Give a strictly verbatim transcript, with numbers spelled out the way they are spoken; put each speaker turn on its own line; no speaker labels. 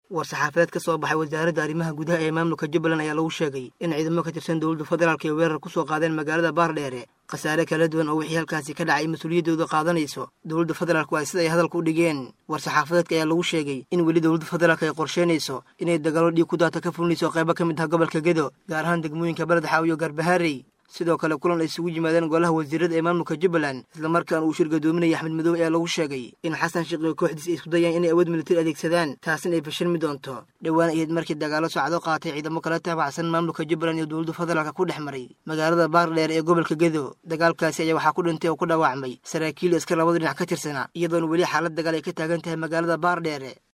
war-saxaafadeed ka soo baxay wasaaradda arrimaha gudaha ee maamulka Jubbaland ayaa lagu sheegay in ciidamo ka tirsan dowladda federaalka ay weerar ku soo qaadeen magaalada Baardheere qasaare kala duwan oo wixii halkaasi ka dhacay mas'uuliyadooda qaadanayso dowladda federaalku ay sida ay hadalka u dhigeen war-saxaafadeedka ayaa lagu sheegay in weli dowladda federaalka ay qorsheynayso inay dagaalo dhiig ku daata ka fulinayso qaybo ka mid ah gobolka Gedo gaar ahaan degmooyinka Balad Xaaw iyo Garbaharey sidoo kale kulan ay isugu yimaadeen golaha wasiirada ee maamulka Jubbaland isla markaana uu shir gadoominaya Axmed Madow ayaa lagu sheegay in Xasan Sheekh iyo kooxdiisa isku dayaan inay awood militari adeegsadaan taasina ay fashilmi doonto dhawaan ayay markii dagaalo socdo qaatay ciidamo kala taabacsan maamulka Jubbaland iyo dowladda federaalka ku dhexmaray magaalada Baardheere ee gobolka Gedo dagaalkaasi ayaa waxa ku dhintay oo ku dhaawacmay saraakiil iska labada dhinac ka tirsanaa iyadoo weli xaalad dagaal ay ka taagan tahay magaalada Baardheere